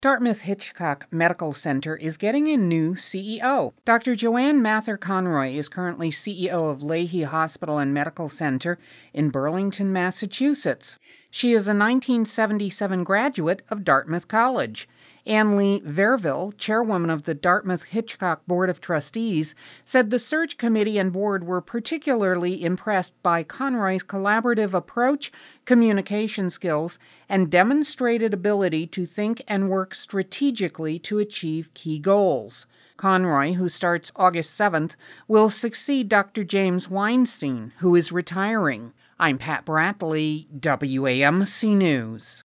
Dartmouth-Hitchcock Medical Center is getting a new CEO. Dr. Joanne Mather-Conroy is currently CEO of Leahy Hospital and Medical Center in Burlington, Massachusetts. She is a 1977 graduate of Dartmouth College. Ann Lee Verville, chairwoman of the Dartmouth-Hitchcock Board of Trustees, said the search committee and board were particularly impressed by Conroy's collaborative approach, communication skills, and demonstrated ability to think and work strategically to achieve key goals. Conroy, who starts August 7th, will succeed Dr. James Weinstein, who is retiring. I'm Pat Bradley, WAMC News.